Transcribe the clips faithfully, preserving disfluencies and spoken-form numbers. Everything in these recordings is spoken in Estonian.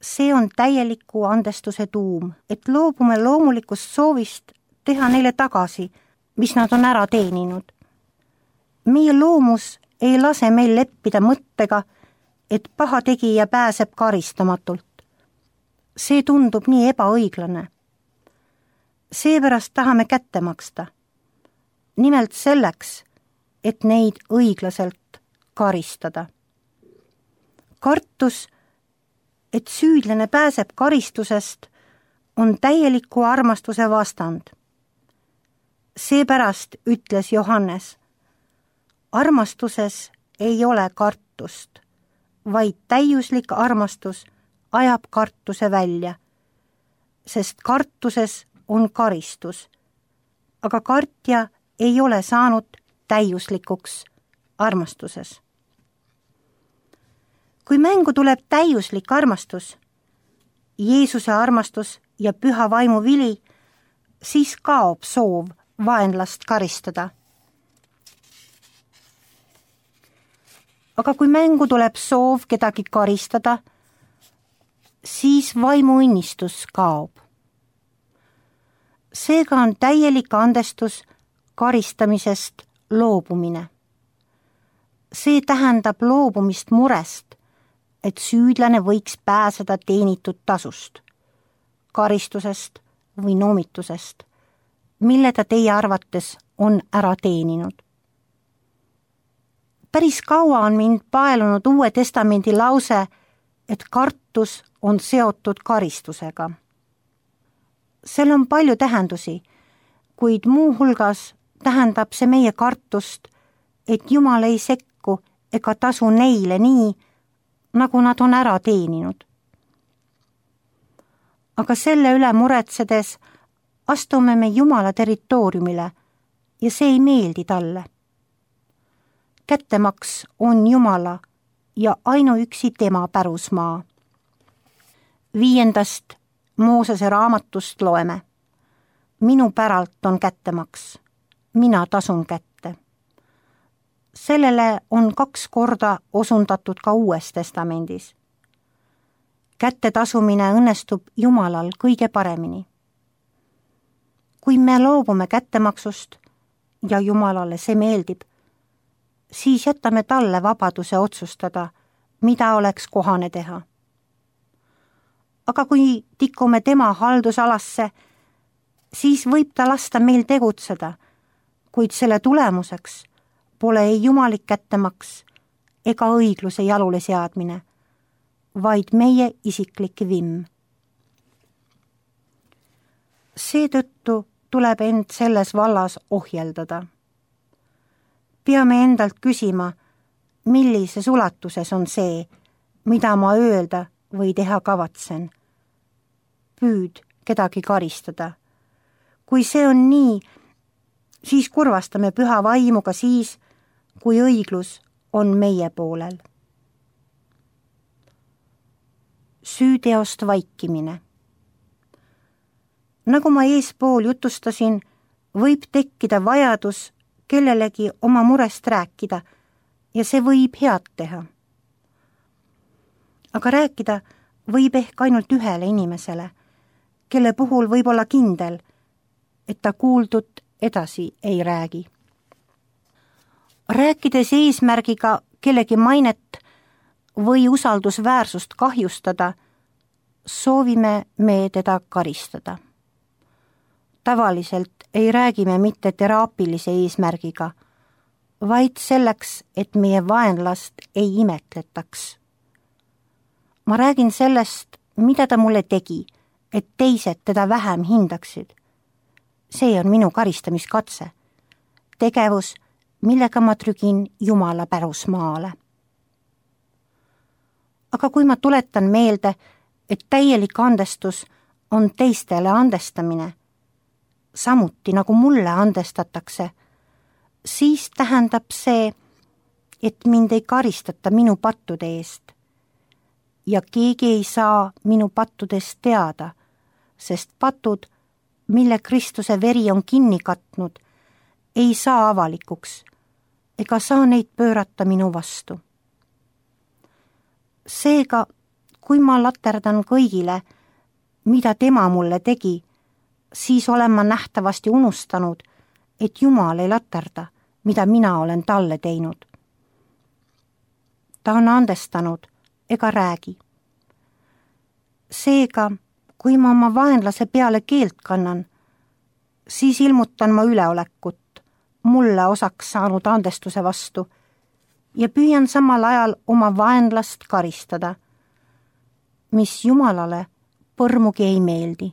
See on täieliku andestuse tuum, et loobume loomulikust soovist teha neile tagasi, mis nad on ära teeninud. Meie loomus ei lase meil leppida mõttega, et pahategija pääseb karistamatult. See tundub nii ebaõiglane. Seepärast tahame kätte maksta. Nimelt selleks, et neid õiglaselt karistada. Kartus, et süüdlane pääseb karistusest, on täieliku armastuse vastand. Seepärast ütles Johannes, armastuses ei ole kartust, vaid täiuslik armastus ajab kartuse välja, sest kartuses on karistus, aga kartja ei ole saanud täiuslikuks armastuses. Kui mängu tuleb täiuslik armastus, Jeesuse armastus ja püha vaimu vili, siis kaob soov vaenlast karistada. Aga kui mängu tuleb soov kedagi karistada, siis vaimuõnnistus kaob. Seega on täielik andestus karistamisest loobumine. See tähendab loobumist murest, et süüdlane võiks pääseda teenitud tasust, karistusest või noomitusest, mille ta teie arvates on ära teeninud. Päris kaua on mind paelunud Uue Testamendi lause, et kartus on seotud karistusega. Sel on palju tähendusi, kuid muu hulgas tähendab see meie kartust, et Jumal ei sekku ega tasu neile nii, nagu nad on ära teeninud. Aga selle üle muretsedes astume me Jumala territooriumile ja see ei meeldi talle. Kättemaks on Jumala ja ainuüksi tema pärusmaa. Viiendast Moosese raamatust loeme. Minu päralt on kättemaks, mina tasun kätte. Sellele on kaks korda osundatud ka Uues Testamendis. Kätte tasumine õnnestub Jumalal kõige paremini. Kui me loobume kättemaksust ja Jumalale see meeldib, siis jätame talle vabaduse otsustada, mida oleks kohane teha. Aga kui tikume tema haldusalasse, siis võib ta lasta meil tegutseda, kuid selle tulemuseks pole ei jumalik kättemaks ega õigluse jalule seadmine, vaid meie isiklik vimm. Seetõttu tuleb end selles vallas ohjeldada. Peame endalt küsima, millises ulatuses on see, mida ma öelda või teha kavatsen. Püüd kedagi karistada. Kui see on nii, siis kurvastame püha vaimu ka siis, kui õiglus on meie poolel. Süüteost vaikimine. Nagu ma eespool jutustasin, võib tekkida vajadus kellelegi oma murest rääkida ja see võib head teha. Aga rääkida võib ehk ainult ühele inimesele, kelle puhul võib olla kindel, et ta kuuldut edasi ei räägi. Rääkides eesmärgiga kellegi mainet või usaldusväärsust kahjustada, soovime me teda karistada. Tavaliselt ei räägi me mitte teraapilise eesmärgiga, vaid selleks, et meie vaenlast ei imetletaks. Ma räägin sellest, mida ta mulle tegi, et teised teda vähem hindaksid. See on minu karistamiskatse, tegevus, millega ma trügin Jumala pärusmaale. Aga kui ma tuletan meelde, et täielik andestus on teistele andestamine, samuti nagu mulle andestatakse, siis tähendab see, et mind ei karistata minu pattude eest ja keegi ei saa minu pattudest teada, sest patud, mille Kristuse veri on kinni katnud, ei saa avalikuks ega saa neid pöörata minu vastu. Seega, kui ma laterdan kõigile, mida tema mulle tegi, siis olen ma nähtavasti unustanud, et Jumal ei laterda, mida mina olen talle teinud. Ta on andestanud ega räägi. Seega, kui ma oma vaenlase peale keelt kannan, siis ilmutan ma üleolekut mulle osaks saanud andestuse vastu ja püüan samal ajal oma vaenlast karistada, mis Jumalale põrmugi ei meeldi.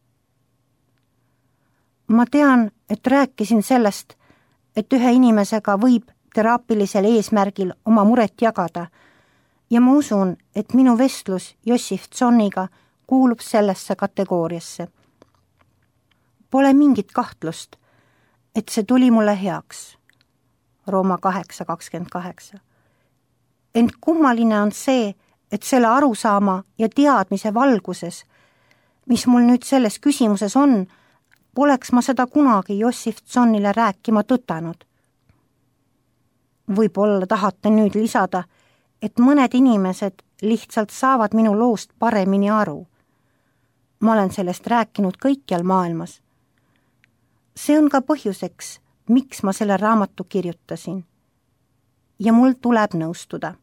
Ma tean, et rääkisin sellest, et ühe inimesega võib teraapilisel eesmärgil oma muret jagada ja ma usun, et minu vestlus Jossif Tsonniga kuulub sellesse kategooriasse. Pole mingit kahtlust, et see tuli mulle heaks. Rooma kaheksa kakskümmend kaheksa. Ent kummaline on see, et selle arusaama ja teadmise valguses, mis mul nüüd selles küsimuses on, poleks ma seda kunagi Jossif Tsonnile rääkima tõtanud. Võib-olla tahate nüüd lisada, et mõned inimesed lihtsalt saavad minu loost paremini aru. Ma olen sellest rääkinud kõikjal maailmas. See on ka põhjuseks, miks ma selle raamatu kirjutasin. Ja mul tuleb nõustuda.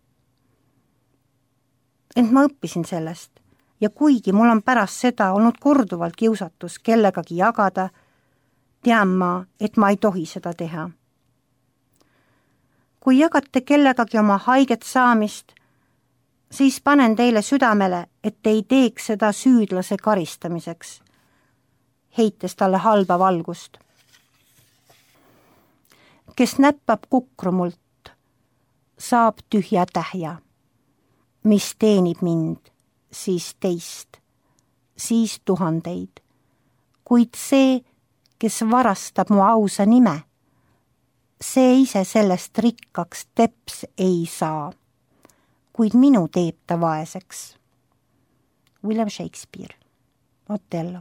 Ent ma õppisin sellest ja kuigi mul on pärast seda olnud korduvalt kiusatus kellegagi jagada, tean ma, et ma ei tohi seda teha. Kui jagate kellegagi oma haiget saamist, siis panen teile südamele, et ei teeks seda süüdlase karistamiseks, heites talle halba valgust. Kes näppab kukrumult, saab tühja tähja, mis teenib mind, siis teist, siis tuhandeid. Kuid see, kes varastab mu ausa nime, see ise sellest rikkaks teps ei saa, kuid minu teeb ta vaeseks. William Shakespeare, Otello.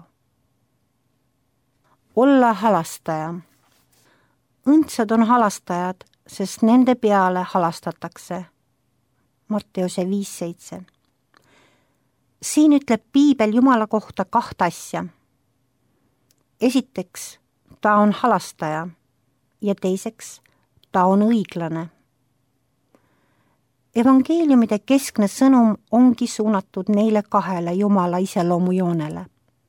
Olla halastaja. Õndsad on halastajad, sest nende peale halastatakse. Matteuse viis seitse. Siin ütleb Piibel Jumala kohta kaht asja. Esiteks, ta on halastaja ja teiseks, ta on õiglane. Evangeeliumide keskne sõnum ongi suunatud neile kahele Jumala iseloomujoonele.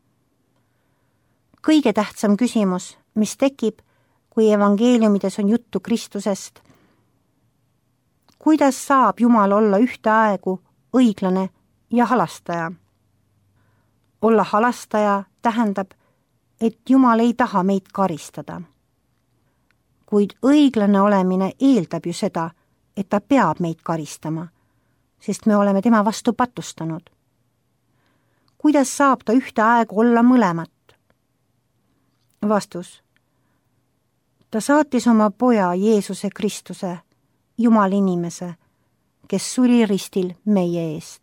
Kõige tähtsam küsimus, mis tekib, kui evangeeliumides on juttu Kristusest. Kuidas saab Jumal olla ühtaegu õiglane ja halastaja? Olla halastaja tähendab, et Jumal ei taha meid karistada. Kuid õiglane olemine eeldab ju seda, et ta peab meid karistama, sest me oleme tema vastu patustanud. Kuidas saab ta ühtaegu olla mõlemat? Vastus. Ta saatis oma poja Jeesuse Kristuse, Jumal inimese, kes suri ristil meie eest.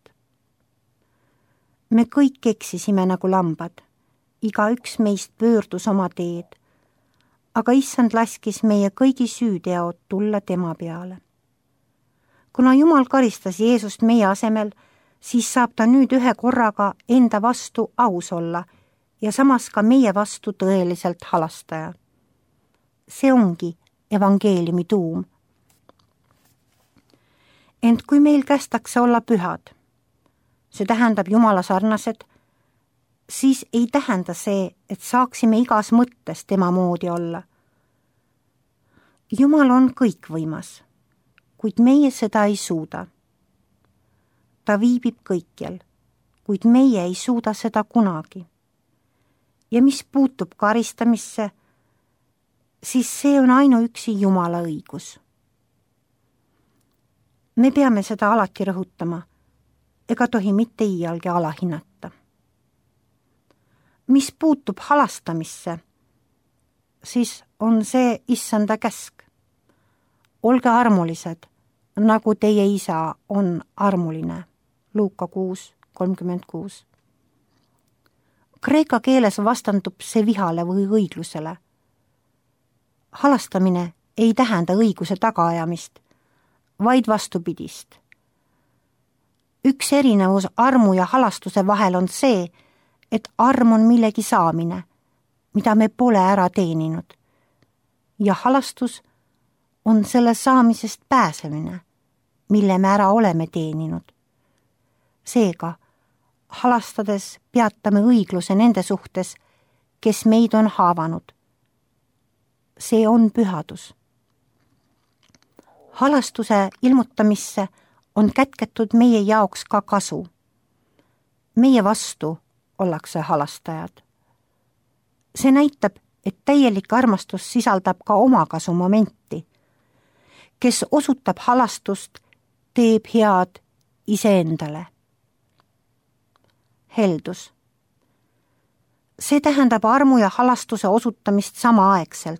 Me kõik eksisime nagu lambad, iga üks meist pöördus oma teed, aga issand laskis meie kõigi süüteod tulla tema peale. Kuna Jumal karistas Jeesust meie asemel, siis saab ta nüüd ühe korraga enda vastu aus olla ja samas ka meie vastu tõeliselt halastaja. See ongi evangeeliumi tuum. Ent kui meil kästakse olla pühad, see tähendab Jumala sarnased, siis ei tähenda see, et saaksime igas mõttes tema moodi olla. Jumal on kõikvõimas, kuid meie seda ei suuda. Ta viibib kõikjal, kuid meie ei suuda seda kunagi. Ja mis puutub karistamisse, siis see on ainuüksi Jumala õigus. Me peame seda alati rõhutama, ega tohi mitte iialgi alahinnata. Mis puutub halastamisse, siis on see issanda käsk. Olge armulised, nagu teie isa on armuline. Luuka kuus kolmkümmend kuus. Kreeka keeles vastandub see vihale või õiglusele. Halastamine ei tähenda õiguse tagaajamist, vaid vastupidist. Üks erinevus armu ja halastuse vahel on see, et arm on millegi saamine, mida me pole ära teeninud. Ja halastus on selle saamisest pääsemine, mille me ära oleme teeninud. Seega, halastades peatame õigluse nende suhtes, kes meid on haavanud. See on pühadus. Halastuse ilmutamisse on kätketud meie jaoks ka kasu. Meie vastu ollakse halastajad. See näitab, et täielik armastus sisaldab ka omakasu momenti. Kes osutab halastust, teeb head iseendale. Heldus. See tähendab armu ja halastuse osutamist samaaegselt.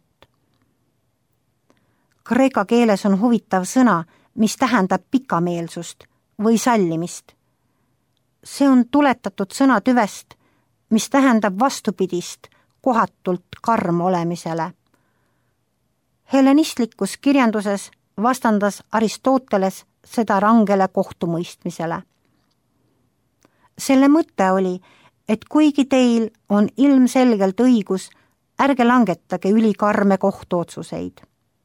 Kreeka keeles on huvitav sõna, mis tähendab pikameelsust või sallimist. See on tuletatud sõna tüvest, mis tähendab vastupidist kohatult karm olemisele. Hellenistlikus kirjanduses vastandas Aristoteles seda rangele kohtumõistmisele. Selle mõte oli, et kuigi teil on ilmselgelt õigus, ärge langetage ülikarme kohtuotsuseid.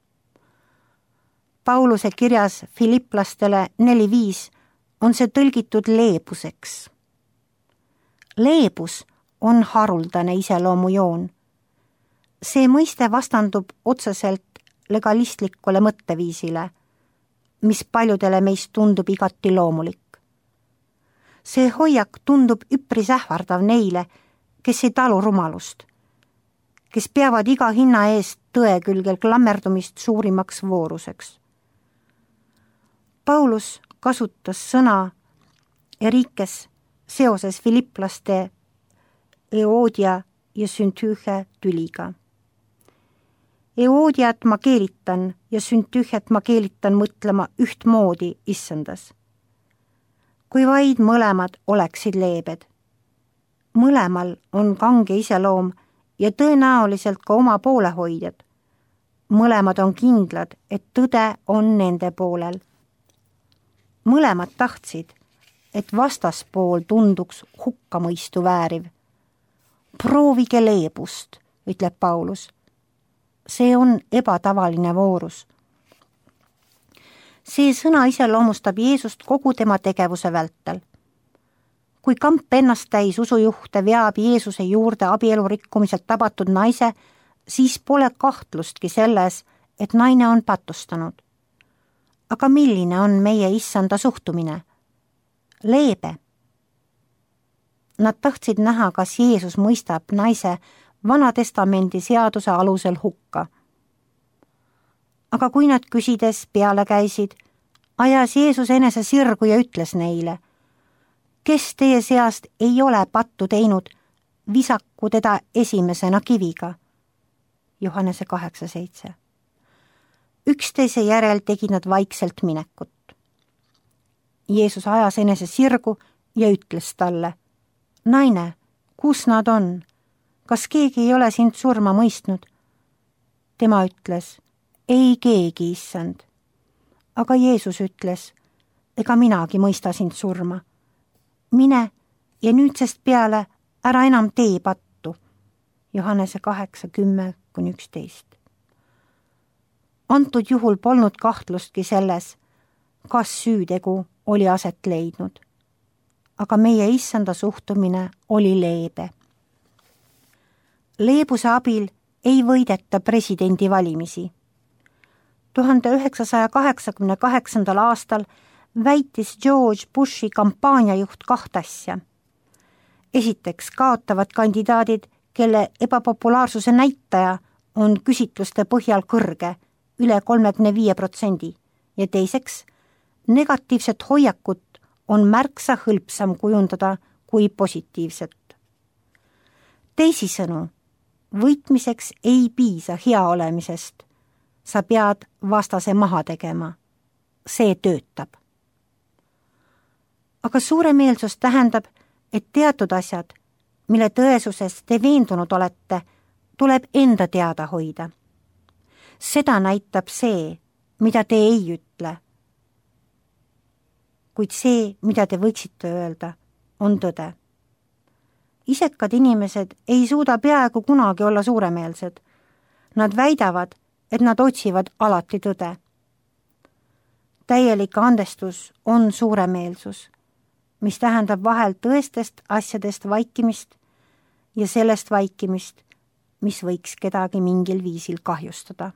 Pauluse kirjas Filipplastele neli viis on see tõlgitud leebuseks. Leebus on haruldane iseloomujoon. See mõiste vastandub otseselt legalistlikule mõtteviisile, mis paljudele meist tundub igati loomulik. See hoiak tundub üpris ähvardav neile, kes ei talu rumalust, kes peavad iga hinna eest tõe külgel klammerdumist suurimaks vooruseks. Paulus kasutas sõna Erikes seoses filipplaste Eoodia ja Süntühe tüliga. Eoodiat ma keelitan ja Süntühet ma keelitan mõtlema ühtmoodi issandas. Kui vaid mõlemad oleksid leebed. Mõlemal on kange iseloom ja tõenäoliselt ka oma poolehoidjad. Mõlemad on kindlad, et tõde on nende poolel. Mõlemad tahtsid, et vastaspool tunduks hukkamõistu vääriv. Proovige leebust, ütleb Paulus. See on ebatavaline voorus. See sõna iseloomustab Jeesust kogu tema tegevuse vältel. Kui kamp ennast täis usujuhte veab Jeesuse juurde abielu rikkumiselt tabatud naise, siis pole kahtlustki selles, et naine on patustanud. Aga milline on meie issanda suhtumine? Leebe. Nad tahtsid näha, kas Jeesus mõistab naise Vana Testamendi seaduse alusel hukka. Aga kui nad küsides peale käisid, ajas Jeesus enese sirgu ja ütles neile, kes teie seast ei ole pattu teinud, visaku teda esimesena kiviga. Johannese kaheksa seitse. Üksteise järel tegid nad vaikselt minekut. Jeesus ajas enese sirgu ja ütles talle, naine, kus nad on? Kas keegi ei ole sind surma mõistnud? Tema ütles, ei keegi, issand. Aga Jeesus ütles, ega minagi mõista sind surma. Mine ja nüüdsest peale ära enam tee pattu. Johannese kaheksa kümme kuni üksteist. Antud juhul polnud kahtlustki selles, kas süütegu oli aset leidnud. Aga meie issanda suhtumine oli leebe. Leebuse abil ei võideta presidendi valimisi. tuhande üheksasaja kaheksakümne kaheksandal aastal väitis George Bushi kampaaniajuht kaht asja. Esiteks kaotavad kandidaadid, kelle ebapopulaarsuse näitaja on küsitluste põhjal kõrge, üle kolmekümne viie protsendi, ja teiseks, negatiivset hoiakut on märksa hõlpsam kujundada kui positiivset. Teisisõnu, võitmiseks ei piisa hea olemisest. Sa pead vastase maha tegema. See töötab. Aga suuremeelsus tähendab, et teatud asjad, mille tõesuses te veendunud olete, tuleb enda teada hoida. Seda näitab see, mida te ei ütle. kuid see, mida te võiksite öelda, on tõde. Isekad inimesed ei suuda peaaegu kunagi olla suuremeelsed. Nad väidavad, et nad otsivad alati tõde. Täielik andestus on suuremeelsus, mis tähendab vahel tõestest asjadest vaikimist ja sellest vaikimist, mis võiks kedagi mingil viisil kahjustada.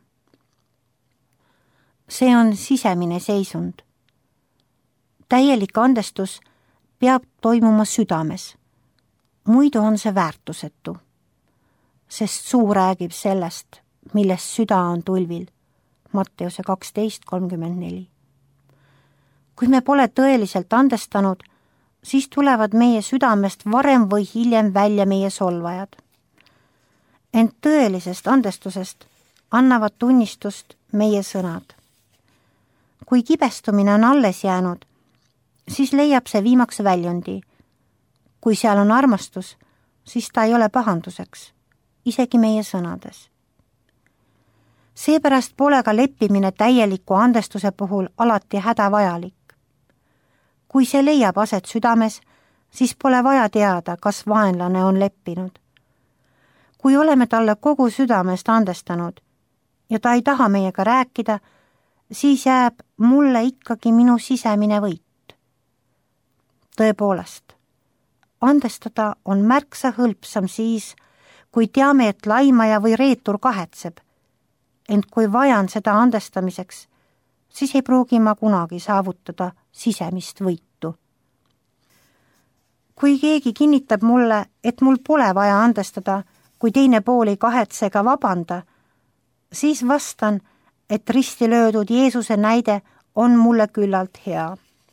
See on sisemine seisund. Täielik andestus peab toimuma südames. Muidu on see väärtusetu, sest suu räägib sellest, millest süda on tulvil. Matteuse kaksteist kolmkümmend neli. Kui me pole tõeliselt andestanud, siis tulevad meie südamest varem või hiljem välja meie solvajad. Ent tõelisest andestusest annavad tunnistust meie sõnad. Kui kibestumine on alles jäänud, siis leiab see viimaks väljundi. Kui seal on armastus, siis ta ei ole pahanduseks, isegi meie sõnades. Seepärast pole ka leppimine täieliku andestuse puhul alati hädavajalik. Kui see leiab aset südames, siis pole vaja teada, kas vaenlane on leppinud. Kui oleme talle kogu südamest andestanud ja ta ei taha meiega rääkida, siis jääb mulle ikkagi minu sisemine võit. Tõepoolest, andestada on märksa hõlpsam siis, kui teame, et laimaja või reetur kahetseb. Ent kui vajan seda andestamiseks, siis ei pruugi ma kunagi saavutada sisemist võitu. Kui keegi kinnitab mulle, et mul pole vaja andestada, kui teine pool ei kahetse ega vabanda, siis vastan, et risti löödud Jeesuse näide on mulle küllalt hea.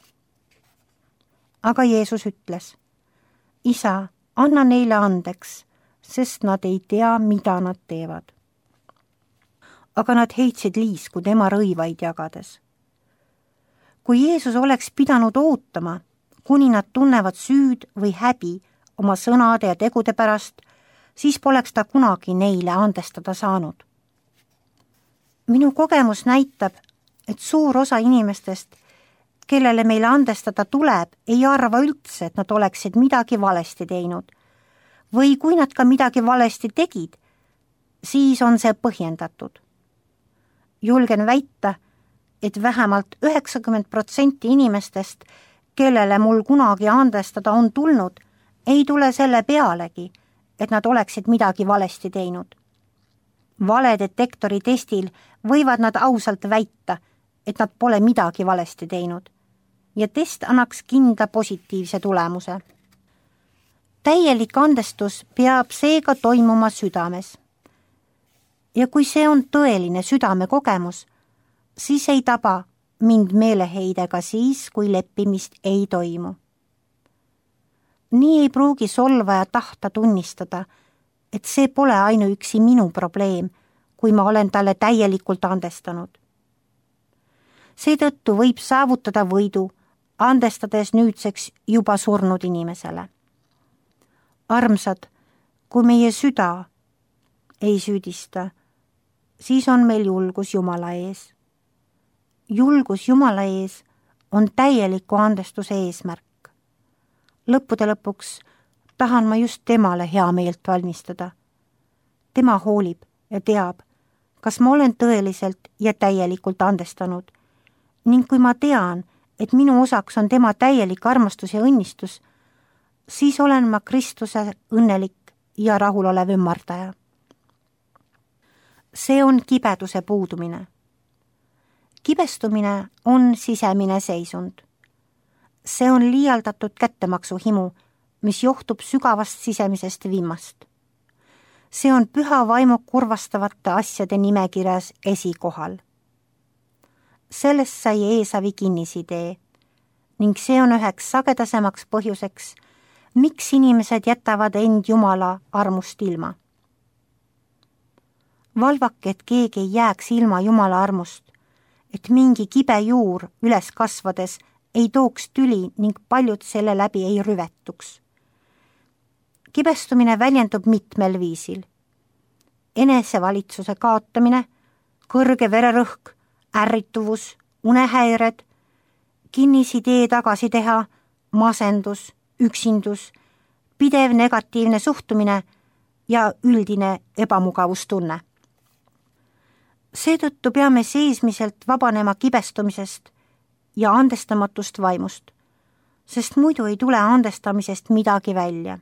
Aga Jeesus ütles, Isa, anna neile andeks, sest nad ei tea, mida nad teevad. Aga nad heitsid liisku tema rõivaid jagades. Kui Jeesus oleks pidanud ootama, kuni nad tunnevad süüd või häbi oma sõnade ja tegude pärast, siis poleks ta kunagi neile andestada saanud. Minu kogemus näitab, et suur osa inimestest, kellele meile andestada tuleb, ei arva üldse, et nad oleksid midagi valesti teinud. Või kui nad ka midagi valesti tegid, siis on see põhjendatud. Julgen väita, et vähemalt üheksakümmend protsenti inimestest, kellele mul kunagi andestada on tulnud, ei tule selle pealegi, et nad oleksid midagi valesti teinud. Valedetektori testil võivad nad ausalt väita, et nad pole midagi valesti teinud ja test annaks kindla positiivse tulemuse. Täielik andestus peab seega toimuma südames. Ja kui see on tõeline südame kogemus, siis ei taba mind meeleheidega siis, kui leppimist ei toimu. Nii ei pruugi solvaja tahta tunnistada, et see pole ainuüksi minu probleem, kui ma olen talle täielikult andestanud. Seetõttu võib saavutada võidu, andestades nüüdseks juba surnud inimesele. Armsad, kui meie süda ei süüdista, siis on meil julgus Jumala ees. Julgus Jumala ees on täieliku andestuse eesmärk. Lõppude lõpuks tahan ma just temale hea meelt valmistada. Tema hoolib ja teab, kas ma olen tõeliselt ja täielikult andestanud ning kui ma tean, et minu osaks on tema täielik armastus ja õnnistus, siis olen ma Kristuse õnnelik ja rahulolev ümmardaja. See on kibeduse puudumine. Kibestumine on sisemine seisund. See on liialdatud kättemaksuhimu, mis johtub sügavast sisemisest vimmast. See on püha vaimu kurvastavate asjade nimekirjas esikohal. Sellest sai Eesavi kinnisidee ning see on üheks sagedasemaks põhjuseks, miks inimesed jätavad end Jumala armust ilma. Valvake, et keegi ei jääks ilma Jumala armust, et mingi kibe juur üles kasvades ei tooks tüli ning paljud selle läbi ei rüvetuks. Kibestumine väljendub mitmel viisil. Enesevalitsuse kaotamine, kõrge vererõhk, ärrituvus, unehäired, kinnisidee tagasi teha, masendus, üksindus, pidev negatiivne suhtumine ja üldine ebamugavustunne. Seetõttu peame seesmiselt vabanema kibestumisest ja andestamatust vaimust, sest muidu ei tule andestamisest midagi välja.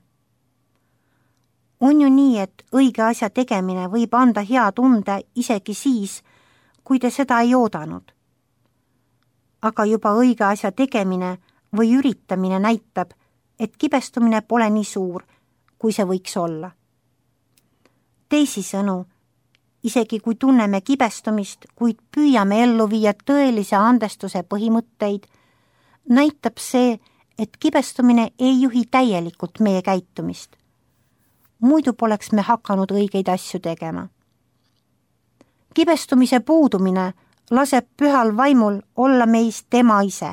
On ju nii, et õige asja tegemine võib anda hea tunde isegi siis, kui te seda ei oodanud. Aga juba õige asja tegemine või üritamine näitab, et kibestumine pole nii suur, kui see võiks olla. Teisisõnu, isegi kui tunneme kibestumist, kuid püüame ellu viia tõelise andestuse põhimõtteid, näitab see, et kibestumine ei juhi täielikult meie käitumist. Muidu poleks me hakanud õigeid asju tegema. Kibestumise puudumine laseb pühal vaimul olla meist tema ise.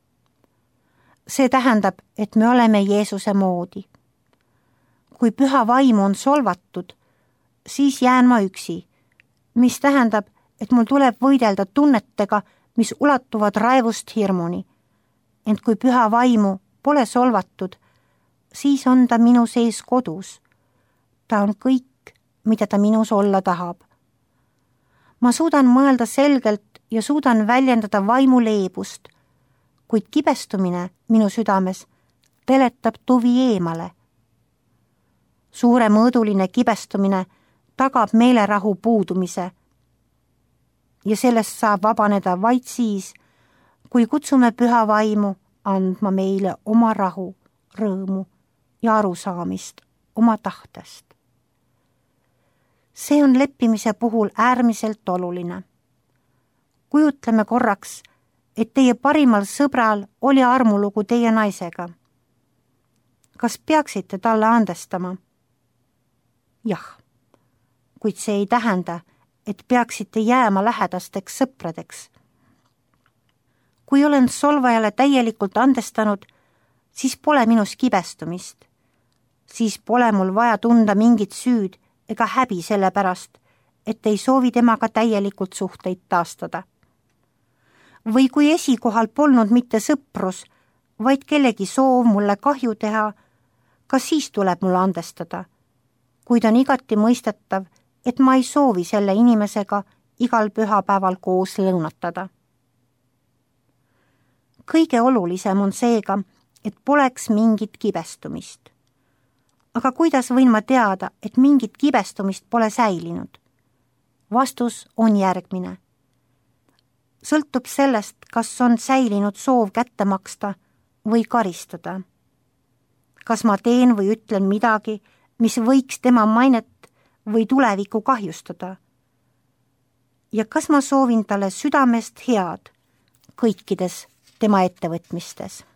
See tähendab, et me oleme Jeesuse moodi. Kui püha vaim on solvatud, siis jään ma üksi, mis tähendab, et mul tuleb võidelda tunnetega, mis ulatuvad raevust hirmuni. Ent kui püha vaimu pole solvatud, siis on ta minu sees kodus. Ta on kõik, mida ta minus olla tahab. Ma suudan mõelda selgelt ja suudan väljendada vaimu leebust, kuid kibestumine minu südames teletab tuvi eemale. Suuremõõduline kibestumine tagab meelerahu puudumise ja sellest saab vabaneda vaid siis, kui kutsume püha vaimu andma meile oma rahu, rõõmu ja arusaamist oma tahtest. See on leppimise puhul äärmiselt oluline. Kujutleme korraks, et teie parimal sõbral oli armulugu teie naisega. Kas peaksite talle andestama? Jah, kuid see ei tähenda, et peaksite jääma lähedasteks sõpradeks. Kui olen solvajale täielikult andestanud, siis pole minus kibestumist. Siis pole mul vaja tunda mingit süüd ega häbi selle pärast, et ei soovi temaga täielikult suhteid taastada. Või kui esikohal polnud mitte sõprus, vaid kellegi soov mulle kahju teha, ka siis tuleb mulle andestada, kuid on igati mõistetav, et ma ei soovi selle inimesega igal pühapäeval koos lõunatada. Kõige olulisem on seega, et poleks mingit kibestumist. Aga kuidas võin ma teada, et mingit kibestumist pole säilinud? Vastus on järgmine. Sõltub sellest, kas on säilinud soov kätte maksta või karistada. Kas ma teen või ütlen midagi, mis võiks tema mainet või tulevikku kahjustada? Ja kas ma soovin talle südamest head kõikides tema ettevõtmistes?